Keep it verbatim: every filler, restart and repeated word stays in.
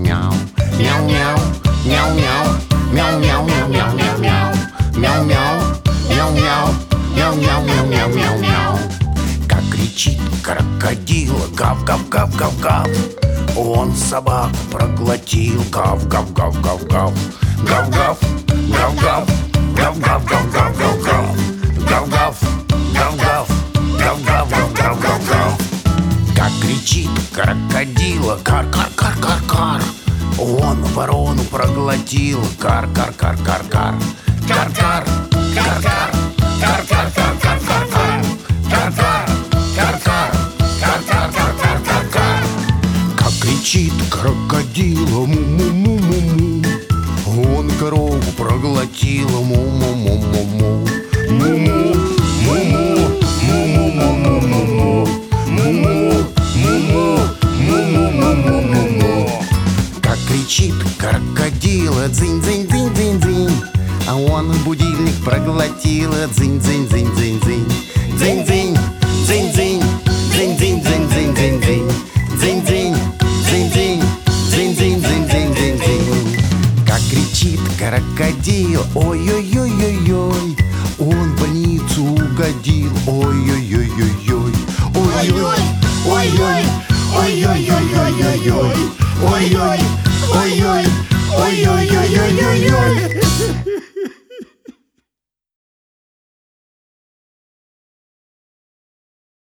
мяу-мяу, мяу-мяу, мяу-мяу, мяу-мяу, мяу-мяу, мяу-мяу, мяу-мяу, мяу-мяу, мяу-мяу, мяу-мяу, мяу-мяу. Как кричит крокодил, гав-гав-гав-гав-гав, он собаку проглотил, гав-гав-гав-гав-гав, гав-гав, гав-гав, гав-гав-гав-гав-гав, гав-гав, гав-гав, гав-гав-гав-гав-гав. Как кричит крокодил, кар-кар-кар-кар-кар, он ворону проглотил, кар-кар-кар-кар-кар, кар-кар, кар-кар, кар-кар-кар-кар-кар-кар, кар-кар, кар-кар, кар-кар-кар-кар-кар. Как кричит крокодил, му-му-му-му-му, он корову проглотил, му-му-му-му-му, му-му, му-му, му-му-му-му-му, му-му, му-му, му-му-му-му-му. Как кричит крокодил, дзынь-дзынь-дзынь-дзынь-дзынь, а он будильник проглотил, дзынь-дзынь-дзынь-дзынь-дзынь, дзынь-дзынь, дзынь-дзынь, дзынь-дзынь-дзынь-дзынь-дзынь, дзынь-дзынь, дзынь-дзынь, дзынь-дзынь-дзынь-дзынь-дзынь. Как кричит крокодил, ой-ой-ой-ой-ой, он в больницу угодил, ой-ой-ой-ой-ой, ой-ой, ой-ой, ой-ой-ой-ой-ой-ой, ой-ой, ой-ой, ой-ой-ой-ой-ой-ой.